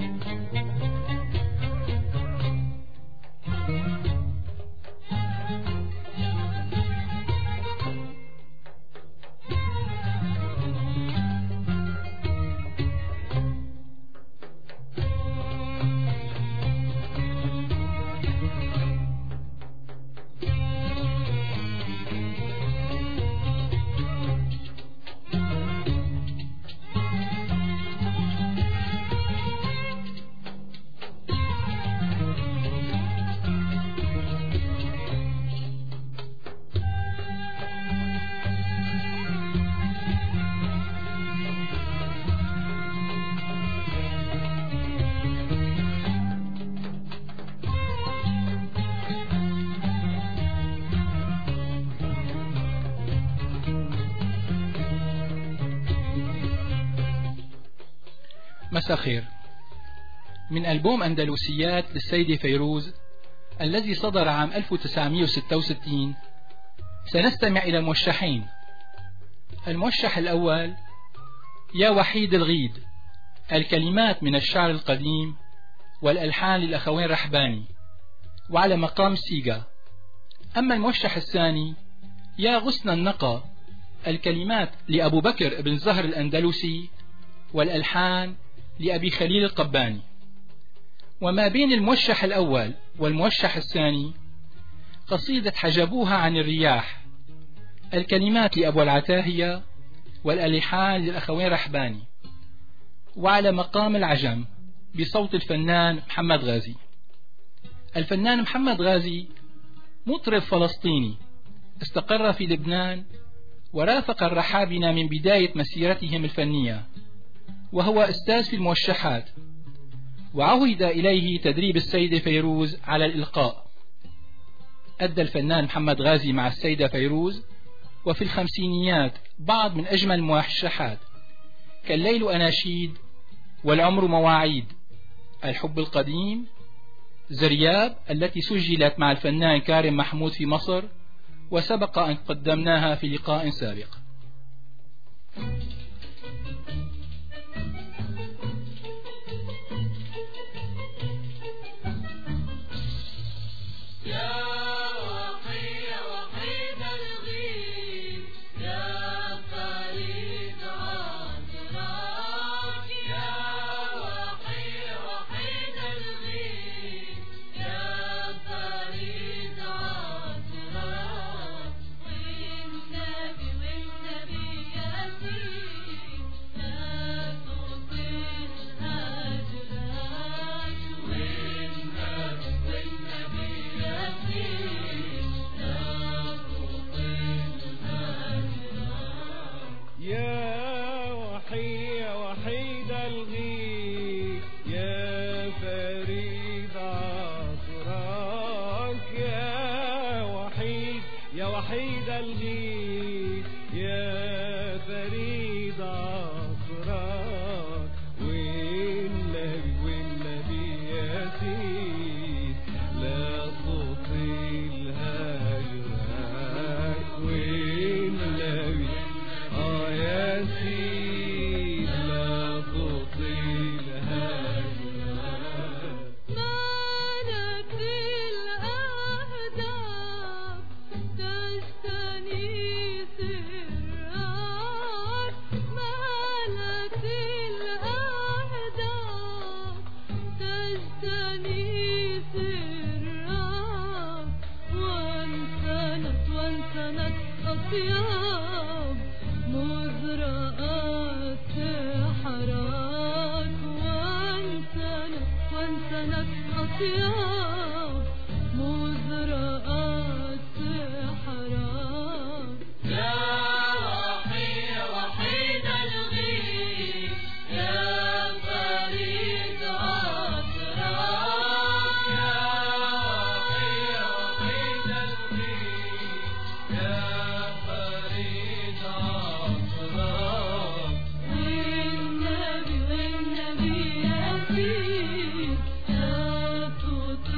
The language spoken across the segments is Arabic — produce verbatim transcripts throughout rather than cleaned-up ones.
مساء خير. من ألبوم أندلسيات للسيدة فيروز الذي صدر عام ألف وتسعمئة وستة وستين سنستمع إلى موشحين. الموشح الأول: يا وحيد الغيد، الكلمات من الشعر القديم والألحان للأخوين رحباني وعلى مقام سيغا. أما الموشح الثاني: يا غصن النقى، الكلمات لأبو بكر بن زهر الأندلسي والألحان لأبي خليل القباني. وما بين الموشح الأول والموشح الثاني قصيدة حجبوها عن الرياح، الكلمات لأبو العتاهية والألحان للأخوين رحباني وعلى مقام العجم بصوت الفنان محمد غازي. الفنان محمد غازي مطرب فلسطيني استقر في لبنان ورافق الرحابنة من بداية مسيرتهم الفنية، وهو أستاذ في الموشحات، وعهد إليه تدريب السيدة فيروز على الإلقاء. أدى الفنان محمد غازي مع السيدة فيروز وفي الخمسينيات بعض من أجمل الموشحات كالليل أناشيد، والعمر مواعيد، الحب القديم، زرياب التي سجلت مع الفنان كارم محمود في مصر وسبق أن قدمناها في لقاء سابق. يا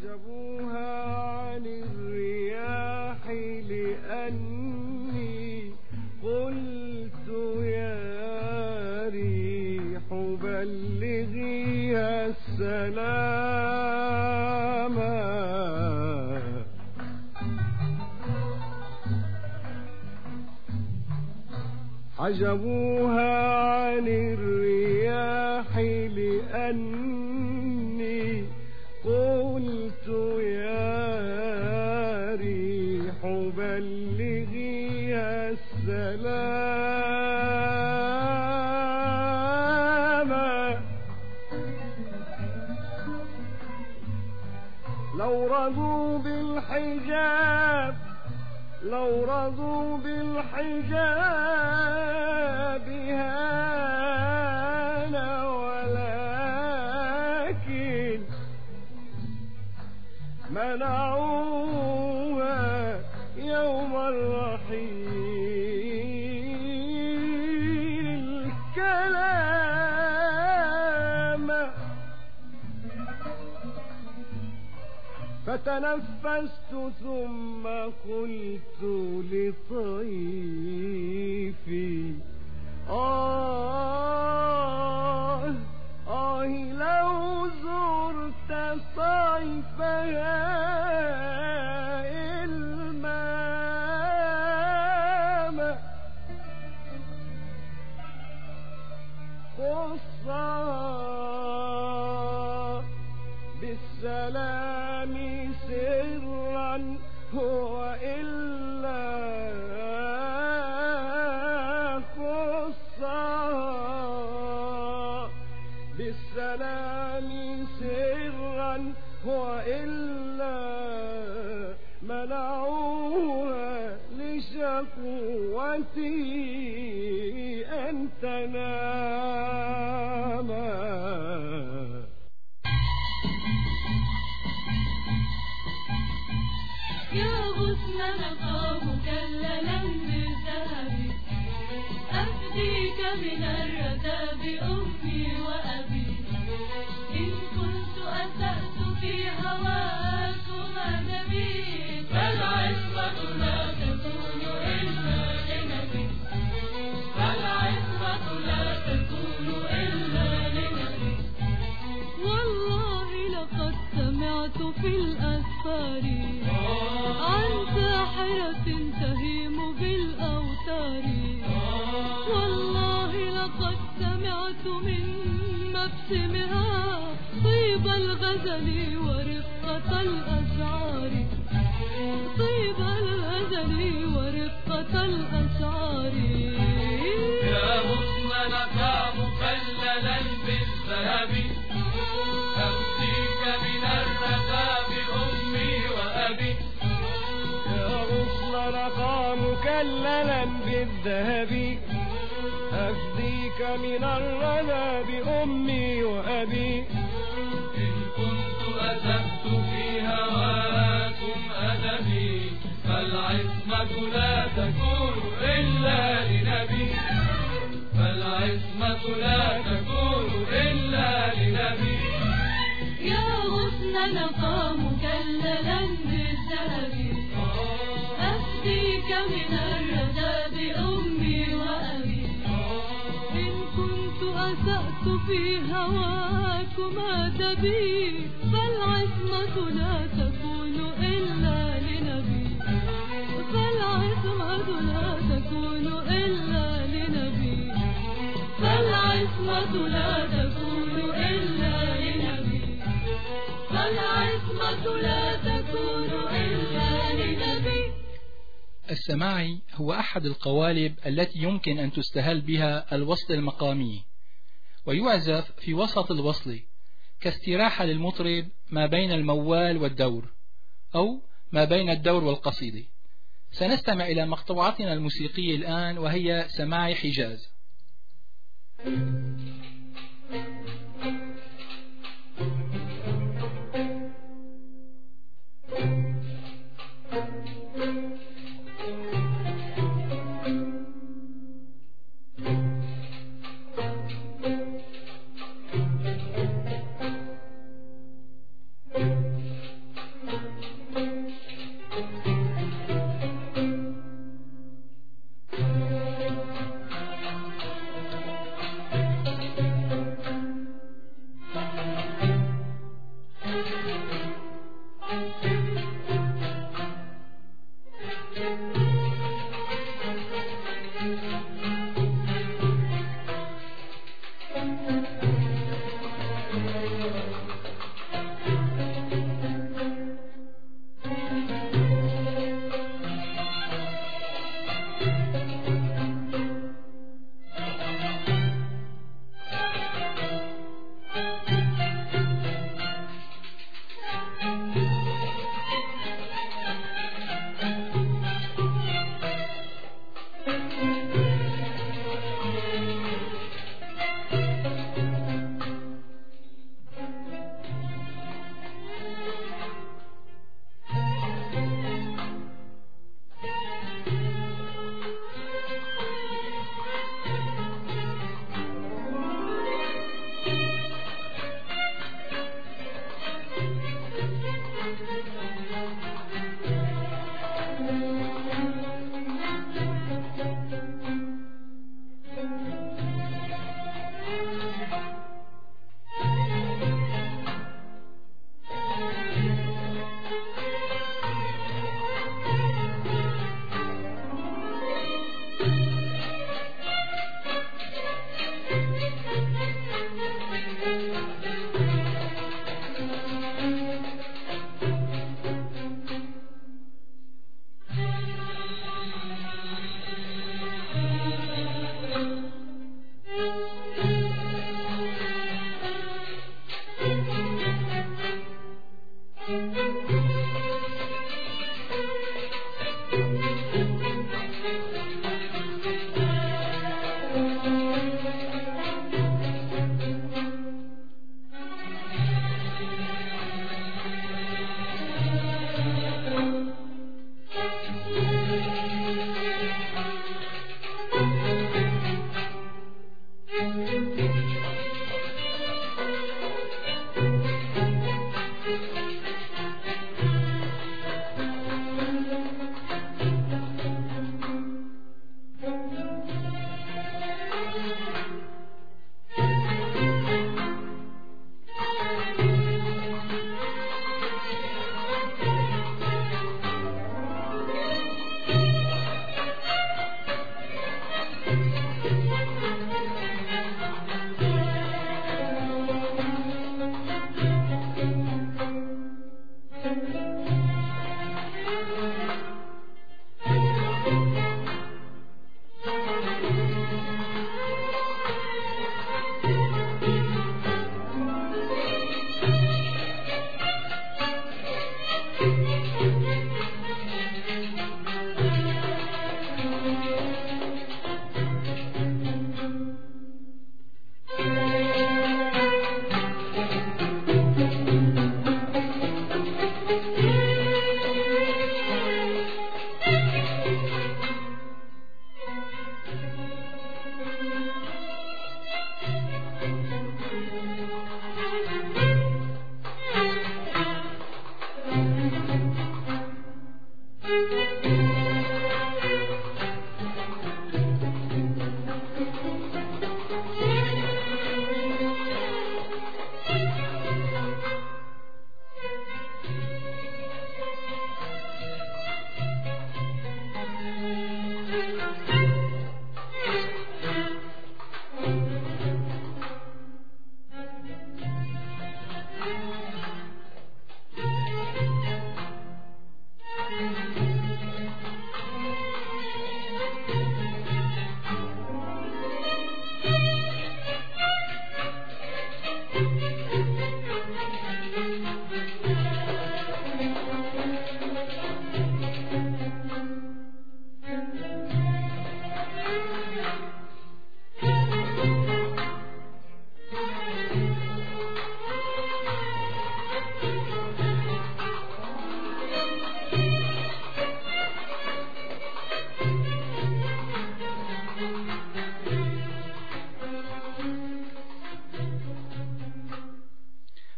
حجبوها عن الرياح لأني قلت يا ريح بلغيها السلام. حجبوها عن الرياح لأني قلت يا ريح بلغيها السلام. لو رضوا بالحجاب لو رضوا بالحجاب هانا ولكن منعوها يوم الرحيل الكلام. فتنفست ثم قلت لطيفي آه آه لو زرت صيفها المام. خصها بالسلام سرا وإلا خصها بالسلام سرا وإلا منعوها لشقوتي أن تنام. يا غصن نقى مكللا بالذهب أفديك من الردى بأمي وأبي. إن كنت أسأت في هواكما نبي فالعصمة لا تكون إلا لنبي. فالعصمة لا تكون إلا لنبي. والله لقد سمعت في الأسفار عن ساحرة تهيم بالأوتار. والله لقد سمعت من مبسمها طيب الغزل ورقة الأشعار. طيب الغزل ورقة الأشعار. يا غصن نقى مكللا بالذهب أفديك من الردى بأمي وأبي. يا غصن نقى مكللا بالذهب أفديك من الردى بأمي وأبي. إن كنت أسأت في هواكم أدبي فالعصمة لا تكون إلا لنبي. فالعصمة لا تكون إلا لنبي. يا غصن نقى مكللا بالذهب أفديك من الردى بأمي وأبي. إن كنت أسأت في هواكما دبي فالعصمة لا تكون إلا لنبي. فالعصمة لا تكون إلا لنبي. فالعصمة لا تكون إلا لنبي. فالعصمة لا تكون إلا لنبي. السماعي هو أحد القوالب التي يمكن أن تستهل بها الوصل المقامي، ويعزف في وسط الوصل كاستراحة للمطرب ما بين الموال والدور أو ما بين الدور والقصيدة. سنستمع إلى مقطوعتنا الموسيقية الآن وهي سماعي حجاز.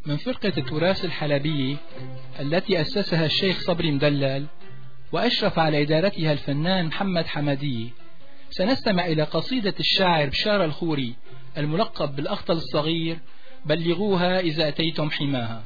من فرقة التراث الحلبية التي أسسها الشيخ صبري مدلل وأشرف على إدارتها الفنان محمد حمدية. سنستمع إلى قصيدة الشاعر بشار الخوري الملقب بالأخطل الصغير، بلغوها إذا أتيتم حماها.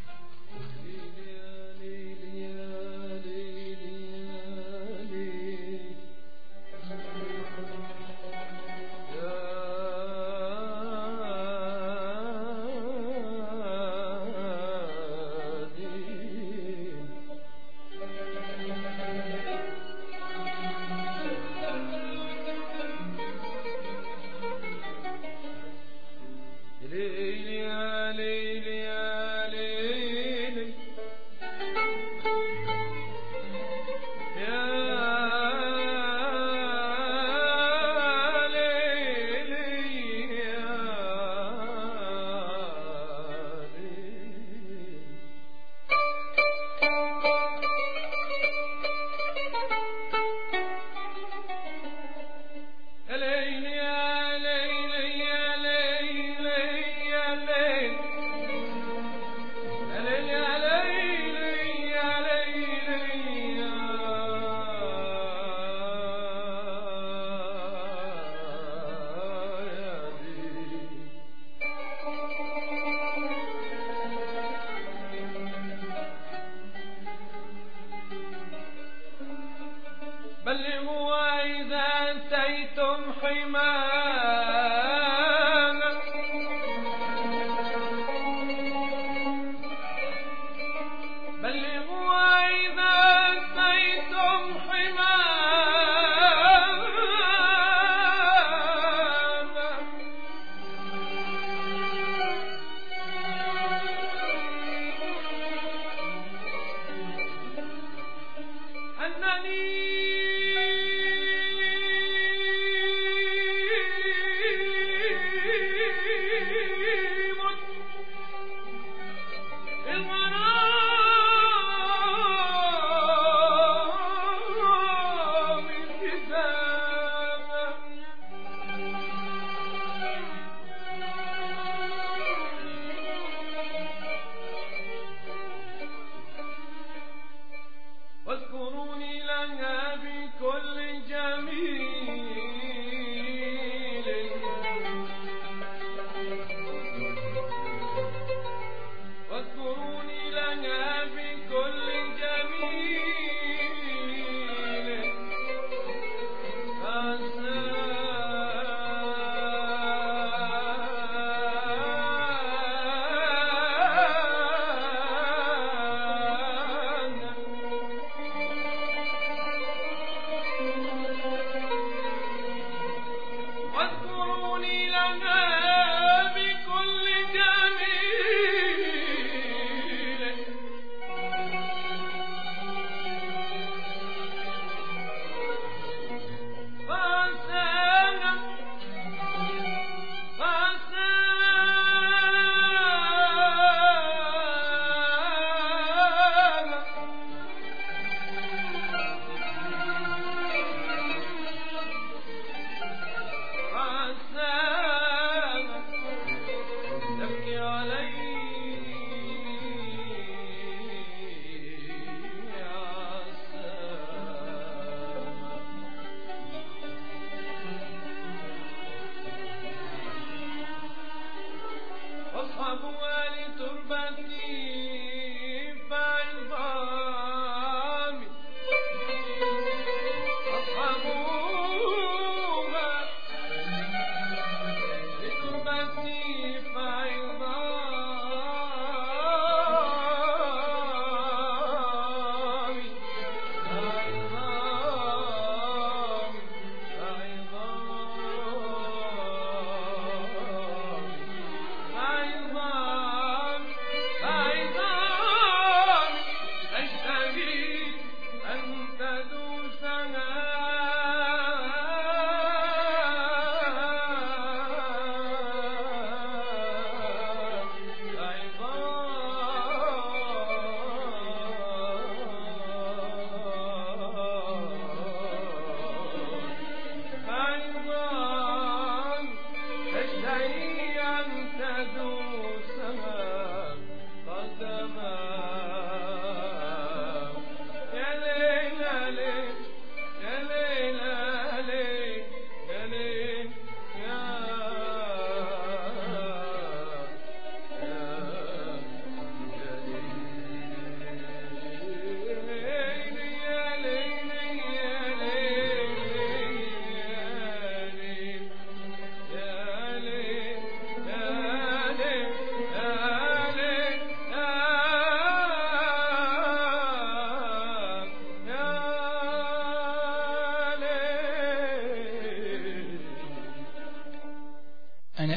بلغوا إذا أتيتم حمانا، بلغوا إذا أتيتم حمانا، أنني واذكروني لها بكل جميل، واذكروني لها بكل جميل، واذكروني لنا بكل جميل، فأسانا فأسانا عسانا تبكي علي عسانا، واصحبوا لتربتي فعظامي، واصحبوها لتربتي فعظامي، فعظامي فعظامي فعظامي فعظامي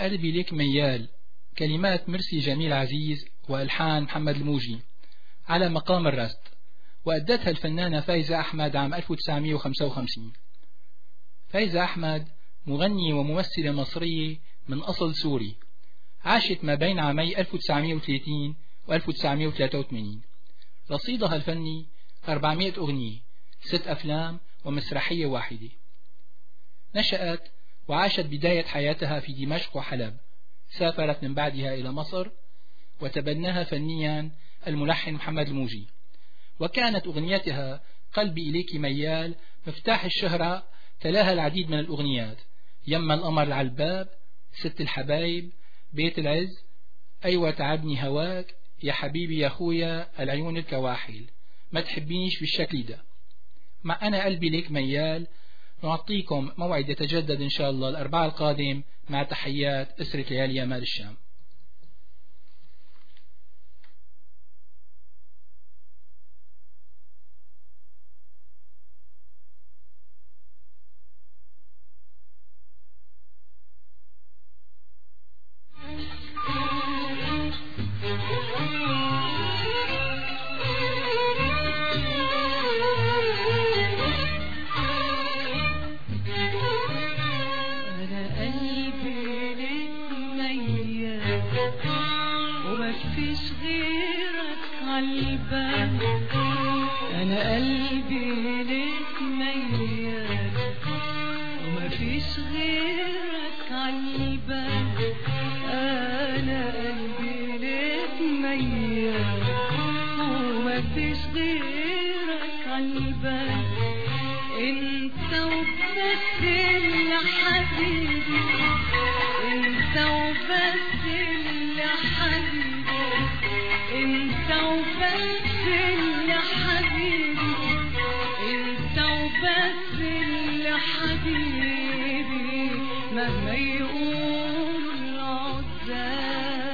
قلبي ليك ميال، كلمات مرسي جميل عزيز وألحان محمد الموجي، على مقام الرست، وأدتها الفنانة فايزة أحمد عام ألف وتسعمئة وخمسة وخمسين. فايزة أحمد مغنية وممثلة مصرية من أصل سوري، عاشت ما بين عامي ألف وتسعمئة وثلاثين و ألف وتسعمئة وثلاثة وثمانين. رصيدها الفني أربعمئة أغنية، ست أفلام ومسرحية واحدة. نشأت وعاشت بداية حياتها في دمشق وحلب، سافرت من بعدها إلى مصر، وتبناها فنيا الملحن محمد الموجي. وكانت أغنيتها قلبي إليك ميال مفتاح الشهرة، تلاها العديد من الأغنيات: يما القمر على الباب، ست الحبايب، بيت العز، أيوة تعبني هواك، يا حبيبي يا خويا، العيون الكواحل، ما تحبينيش بالشكل ده. مع أنا قلبي ليك ميال. نعطيكم موعد يتجدد إن شاء الله الأربعاء القادم، مع تحيات أسرة ليالي مال الشام. أنا قلبي لك ميال وما فيش غيرك عالبال، أنا قلبي لك ميال وما فيش غيرك عالبال. انت وبس اللي حبيبي، انت وبس اللي حبيبي، انت وبس اللي حبيبي، انت وبس اللي حبيبي، مهما يقول العزاب.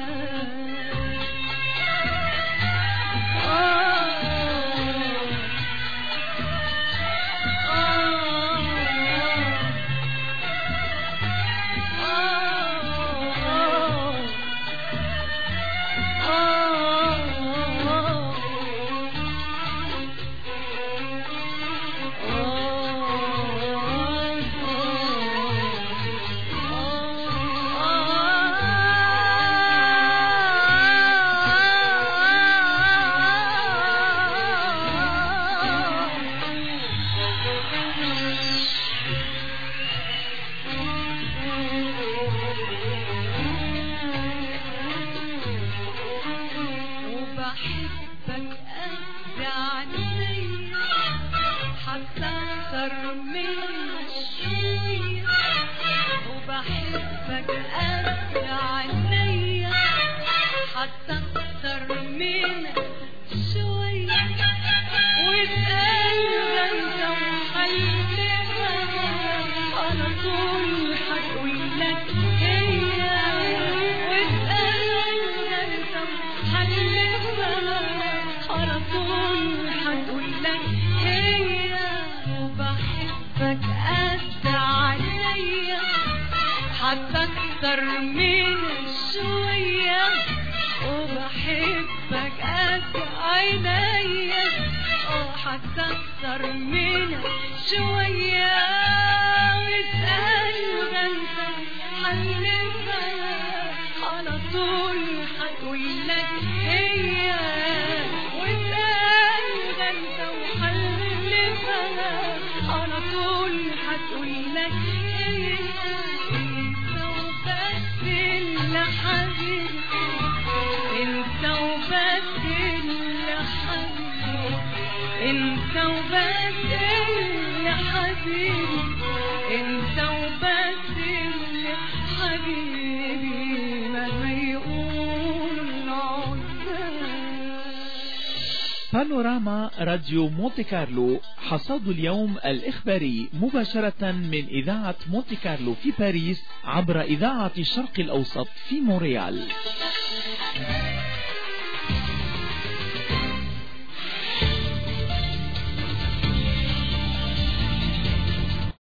بانوراما راديو مونتي كارلو، حصاد اليوم الإخباري مباشرة من إذاعة مونتي كارلو في باريس عبر إذاعة الشرق الأوسط في مونريال.